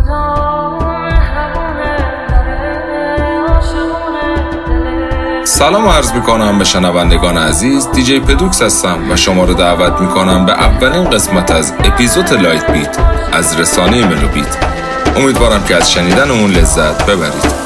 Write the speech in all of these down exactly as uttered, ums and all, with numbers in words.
سلام عرض میکنم به شنوندگان عزیز. دیجی پدوکس هستم و شما رو دعوت میکنم به اولین قسمت از اپیزود لایت بیت از رسانه ملو بیت. امیدوارم که از شنیدن اون لذت ببرید.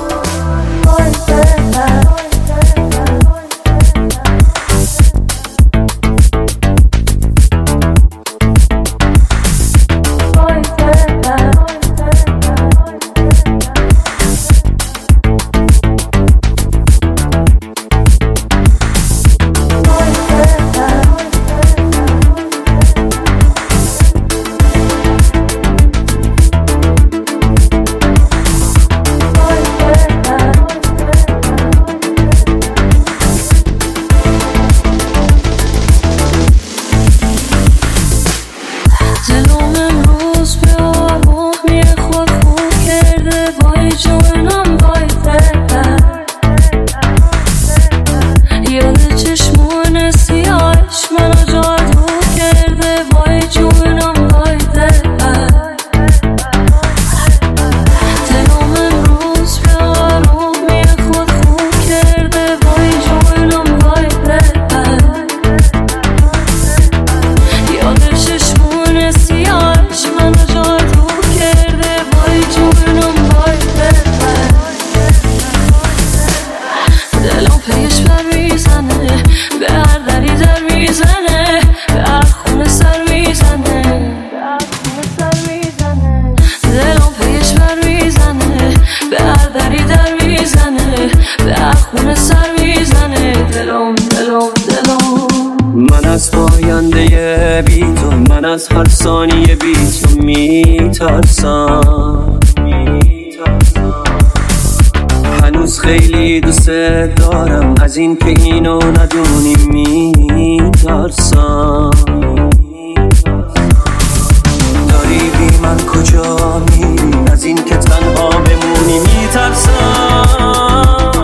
من از پاینده بی تو، من از هر ثانیه بی تو میترسم. هنوز خیلی دوست دارم، از این که اینو ندونی میترسم. داری بی من کجا میری، از این که تنها بمونی میترسم.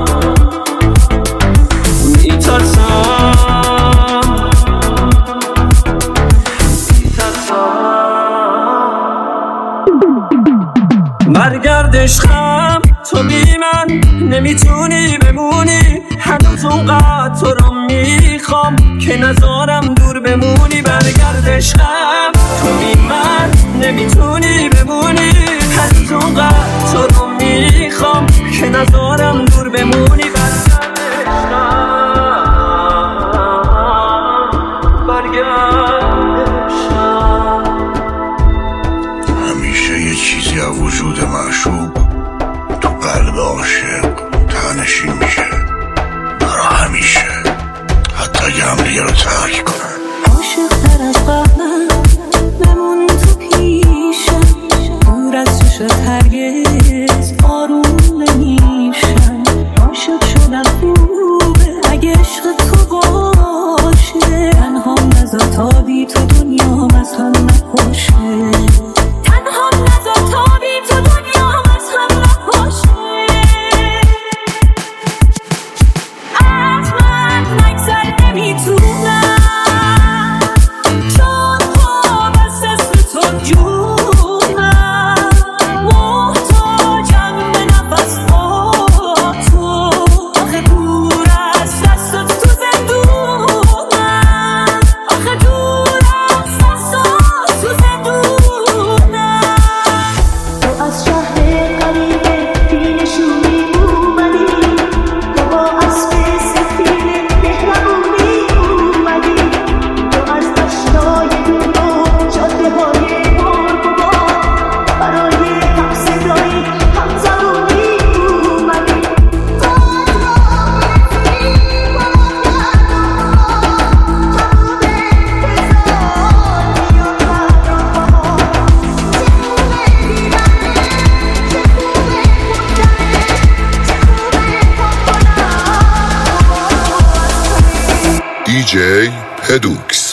برگرد عشقم، تو بی من نمیتونی بمونی. هنوز اونقدر تو رو میخوام که نذارم دور بمونی. برگرد عشقم، تو بی من نمیتونی بمونی. هنوز اونقدر تو رو میخوام که نذارم دور بمونی. برگرد عشقم، برگرد عشقم. همیشه یه چیزی از وجود معشوق تو قلب عاشق تنشین میشه برا همیشه، حتی اگه هم دیگه رو ترک کنن. عاشق تر از قهرم بمون تو پیشم، دور از چشت هرگز آروم نمیشم. عاشق شدم خوبه اگه عشق تو باشه، تنها نذار تا بی تو دنیا از هم نپاشه. تنها نذار تا بی تو دنیا از هم نپاشه. از من نگذر نمیتونم، چون خواب از دست تو جونم. محتاجم به نفس با تو، آخه دور از دستت تو زندونم. آخه دور از دستت تو زندونم. تو از شهر قریبه بینشونی اومدی، تو با اسب سفید مهربونی اومدی. تو از دشتای دور و جاده های پرغبار برای هم صدایی هم زبونی اومدی. تو از راه دیجی پدوکس.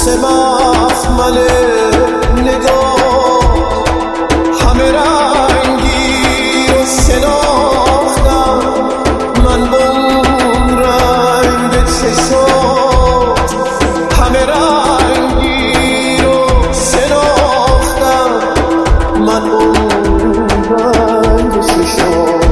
مثل مخمل نگاه همه رنگی رو شناختم من با اون رنگ چشات همه رنگی رو شناختم من با اون رنگ چشات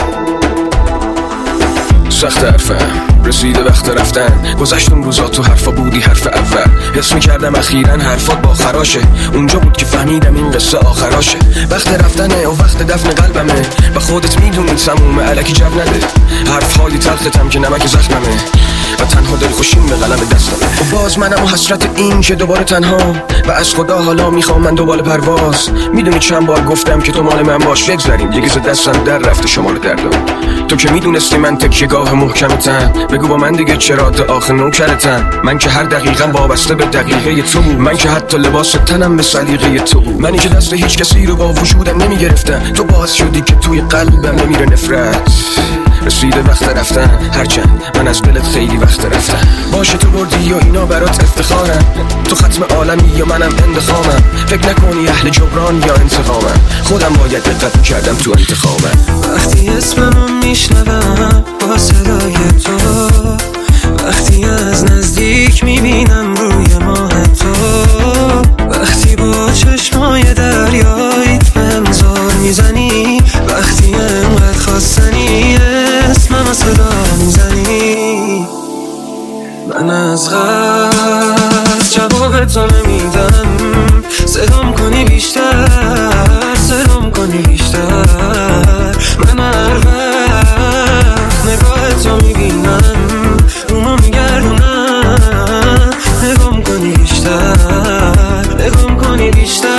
سخت حرفم رسیده وقت رفتن گذشتم روزا تو حرفا بودی حرف اول حس میکردم اخیراً حرفات با خراشه اونجا بود که فهمیدم این قصه آخراشه وقت رفتنه و وقت دفن قلبمه و خودت میدونی سمومه الکی جو نده حرف های تلختم که نمک زخممه و تنها دلخوشیم به قلم دستمه و باز منم و حسرت این که دوباره تنها و از خدا حالا میخوام من دوباره پرواز میدونی چند بار گفتم که تو مال من باش بگذاریم یه گز دستم در رفته شمال دردم تو که میدونستی من تکیه‌گاه محکمتم بگو با من دیگه چرا تا آخر نوکرتم من که هر دقیقم وابسته به دقیقه تو بود من که حتی لباس تنم به سلیقه تو بود منی که دست هیچ کسی رو با وجودم نمیگرفتم تو باعث شدی که توی قلبم نمیره نفرت رسیده وقت رفتن هرچند من از دلت خیلی وقت رفتم باشه تو بردی یا اینا برات افتخارم تو ختم عالمی یا منم انتخابم فکر نکنی اهل جبران یا انتقامم خودم باید دقت میکردم تو انتخابم وقتی اسممو میشنوم با صدای تو وقتی از نزدیک میبینم روی ماه تو وقتی با چشمای دریاییت بهم زار میزنی وقتی انقدر خواستنی اسمم صدا میزنی من از غرض جواب تو نمیدم صدام کنی بیشتر صدام کنی بیشتر من هر وقت نگاه تو میبینم رومو میگردونم نگام کنی بیشتر نگام کنی بیشتر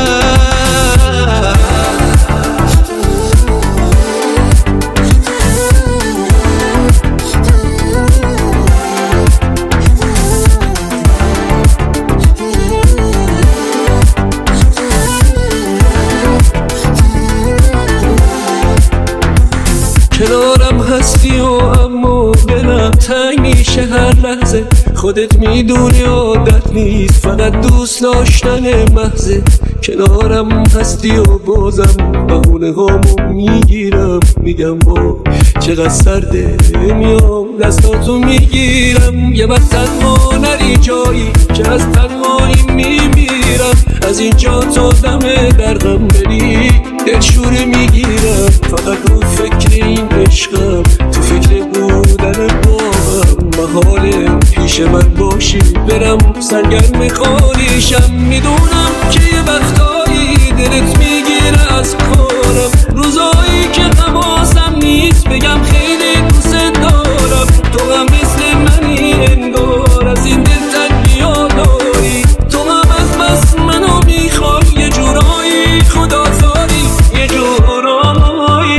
کنارم هستی و اما دلم تنگ میشه هر لحظه خودت میدونی عادت نیست فقط دوست داشتن محضه کنارم هستی و بازم بهونه هامو میگیرم میگم با چقدر سرده میام دستاتو میگیرم یه وقت تنها نری جایی که از تنهایی میمیرم از اینجا تا دم درغم بری دلشوره میگیرم فقط رو فکر این عشقم تو فکر بودن بابم محاله پیش من باشی برم سرگرم خالیشم میدونم که یه وقتایی دلت میگیره از کارم روزایی که حواسم نیست بگم خیلی دوست دارم تو هم مثل منی انگار از این دل تنگیا داری تو هم از بس منو میخوای یه جورایی خدا داری یه جورایی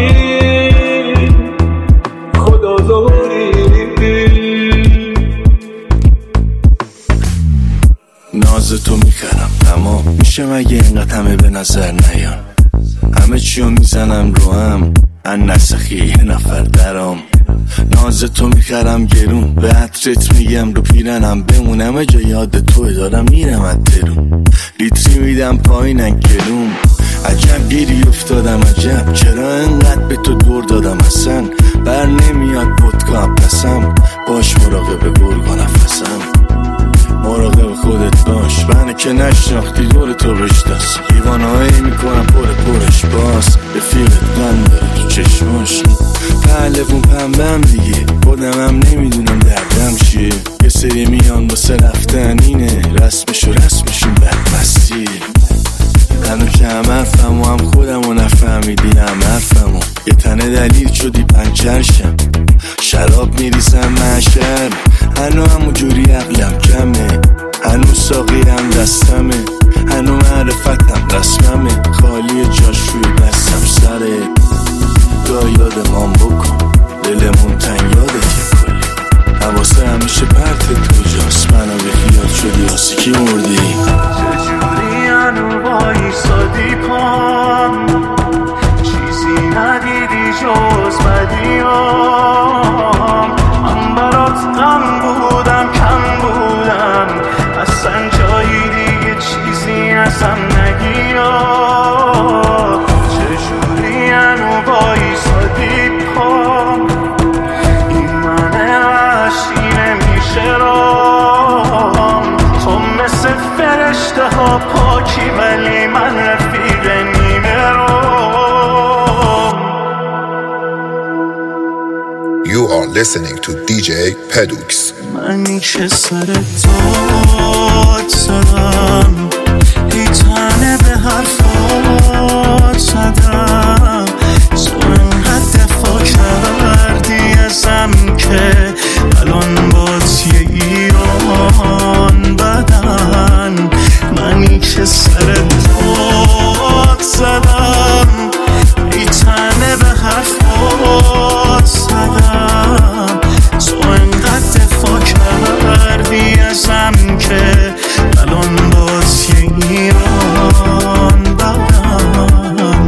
خدا داری ناز تو میخرم اما میشه مگه اینقدر همه به نظر نیان همه چیو میزنم رو هم ان نسخی یه نفر درام ناز تو میخرم گرون به عطرت میگم رو پیرنم بمونم جا یاد توی دارم میرم از درون لیتری میدم پایینن گلوم عجب گیری افتادم عجب چرا انقدر به تو دور دادم اصلا بر نمیاد ودکا پسم باش مراقب گرگا نفسم مراقب خودت باش منه که نشناختی دور تو رشتاست حیوانهایی میکنم پر پرش باز رفیقت قند داره تو چشماش پهلوون پنبم دیگه خودم هم نمیدونم دردم چیه یه سری میان واسه رفتن اینه رسمش و رسمشون بدمستی هنو که هم حرفم و هم خودم و نفهمیدی هم حرفم و یه تنه دلیل شدی پنچرشم شراب میریسم محشر هنو همو جوری عقلم کمه هنو ساقی هم دستمه هنو معرفتم رسممه خالی جاش روی دستم سره گاه یادمان بکن دلمون تنگ یادت یه کلی حواسه همیشه پرتت کجاست منو به خیال شدی آسی کی مردی چجوری هنو بایی سادی پام چیزی ندیدی جز بدیام من برات غم بودم کم بودم از خاکی ولی من رفیق نیمه رو. You are listening to دی جی Pedux. منی که سر داد زدم، ای تنه به حرفات زدم، تو انقدر دفاع کردی ازم که الان باز یه ایران بدن. منی که سر داد زدم، ای تنه به حرفات زدم، تو انقدر دفاع کردی ازم که الان باز یه ایران بدن.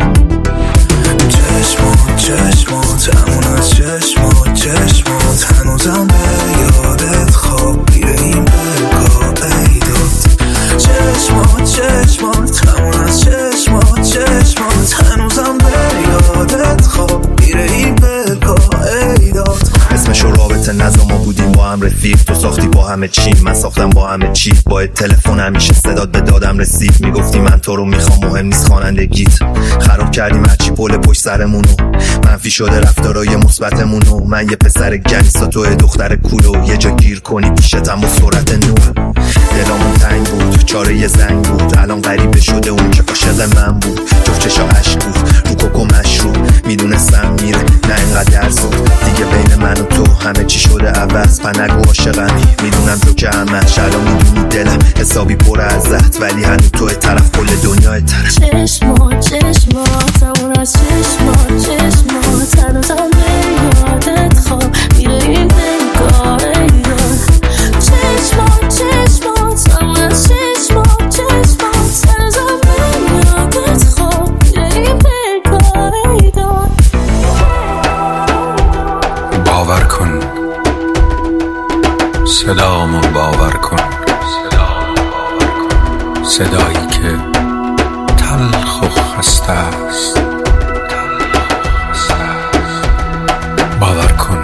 چشمات چشمات همون از چشمات چشمات هنوزم به یادت خواب میره این بلگاه ایداد. چشمات چشمات همون از چشمات چشمات هنوزم به یادت خواب میره این بلگاه ایداد. اسمشو رابطه نزا ما بودیم با هم رفیق، تو ساختی با همه چی من ساختم با همه چی. با تلفن همیشه صدات به دادم رسید، میگفتی من تو رو میخوام مهم نیست خوانندگیت. خراب کردیم هرچی پل پشت سرمونو، منفی شده رفتارای مثبتمونو. من یه پسر گنگستا تو دختر کولو، یه جا گیر کنی پیشتم با سرعت نور. دلامون تنگ بود چاره یه زنگ بود، الان غریبه شده اون که عاشق من بود. جفت چشا عشق بود رو کوکو مشروب، میدونستم میره نه اینقدر زود. دیگه بین من و تو همه چی شده عوض، پنگو عاشقمی میدونم تو که همش. الان میدونی دلم حسابی پر از زهد، ولی هنوز توی طرف کل دنیای طرف. چشمات چشمات همون از چشمات چشمات هنوزم به یادت خواب میره این بلگاه ایداد. چشمات چشمات همون از چشمات چشمات هنوزم به یادت خواب میره این بلگاه ایداد. باور کن صدامو باور کن، صدایی که تلخ و خسته است. باور کن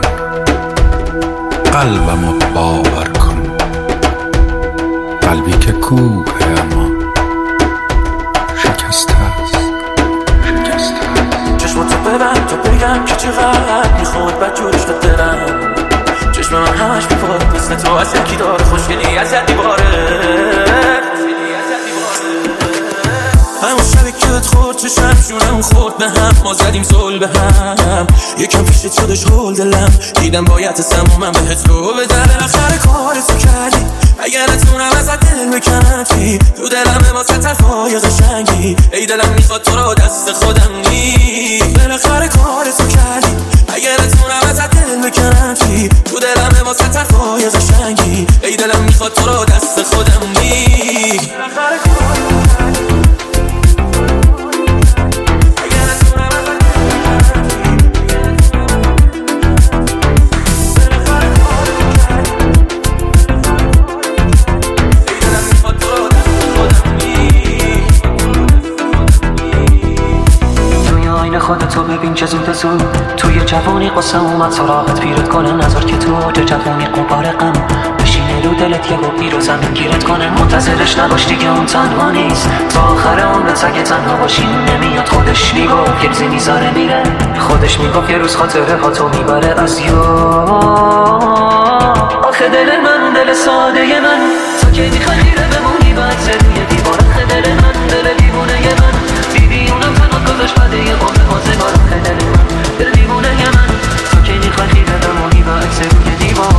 قلبمو باور کن، قلبی که کوه اما شکسته است. چشماتو ببند تا بگم که چقدر میخواد بد جوش به دلم. چشم من همش بیفاد مثل تو از یکی داره خوشگلی از دیواره. همون شبی که بهت خورد چشم شونم خورد به هم، ما زدیم زل به هم. یکم پیشت شدش هول دلم، دیدم باید سمو من بهت رو بدم. بالاخره کارتو کردی اگر نتونم ازت دل بکنم چی، تو دلم واسه طرفای قشنگی. ای دلم میخواد تو رو دست خودم نی. بالاخره کارتو کردی اگر نتونم ازت دل بکنم چی، تو دلم واسه طرفای قشنگی. ای دلم میخواد تو رو دست خودم نی. بالاخره کارتو خودتو ببین چه زود زود توی جوانی قصه اومد سراغت پیرت کنه. نظر که تو اوج جوانی قبار غم بشینه رو دلت یه گوبی رو زمین گیرت کنه. منتظرش نباش دیگه اون تنها نیست، تا آخر عمرت اگه تنها باشی نمیاد. خودش میگفت یه میذاره میره، خودش میگفت یه روز خاطره ها تو میبره از یاد. آخه دل من دل ساده من، تا که میخوای خیره بمونی بعد روی دیوار. آخه دل من دل دیوونه من، دیدی اونم تنها گذاشت بده یه قوم بازگار. آخه دل من دل دیوونه من، تا که میخوای خیره بمونی بعد روی دیوار.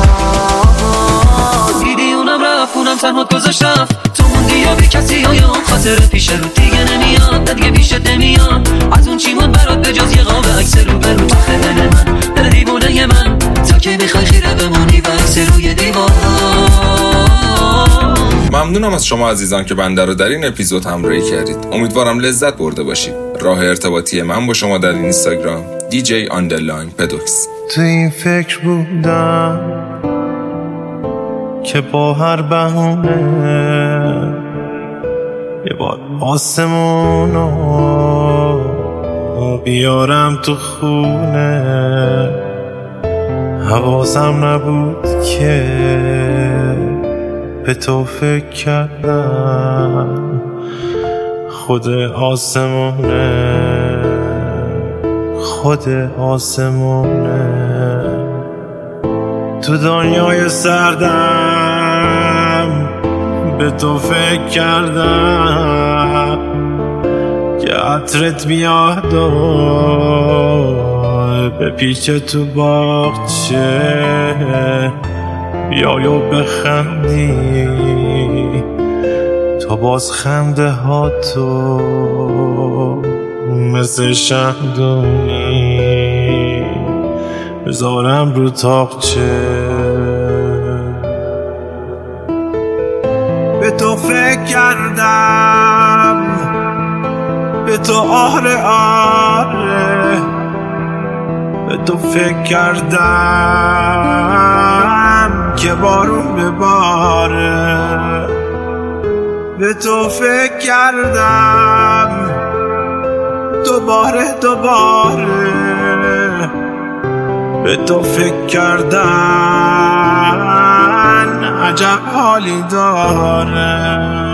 دیدی اونم رفت اونم تنها گذاشت رفت، تو موندی یا بی کسی های اون خاطره پیش رو دیگه نمیاد. دیگه پیشت نمیاد از اون چی مون برات به جز یه قاب عکس رو برو. آخه دل من دل دیوونه من، تا که میخوای خیره بمونی بعد روی دیوار. ممنونم از شما عزیزان که بنده رو در این اپیزود همراهی کردید. امیدوارم لذت برده باشید. راه ارتباطی من با شما در اینستاگرام دی جی آندرلاین پدوکس. تو این فکر بودم که با هر بهونه یه بار آسمونو بیارم تو خونه. حواسم نبود که به تو فکر کردم خود آسمونه خود آسمونه تو دنیای سردم به تو فکر کردم که عطرت بیاد و به پیچ تو باغچه بیای و بخندی تا باز خنده ها تو مثل شمدونی بذارم رو تاقچه به تو فکر کردم به تو آره آره به تو فکر کردم که بارون بباره به تو فکر کردم دوباره دوباره به تو فکر کردن عجب حالی داره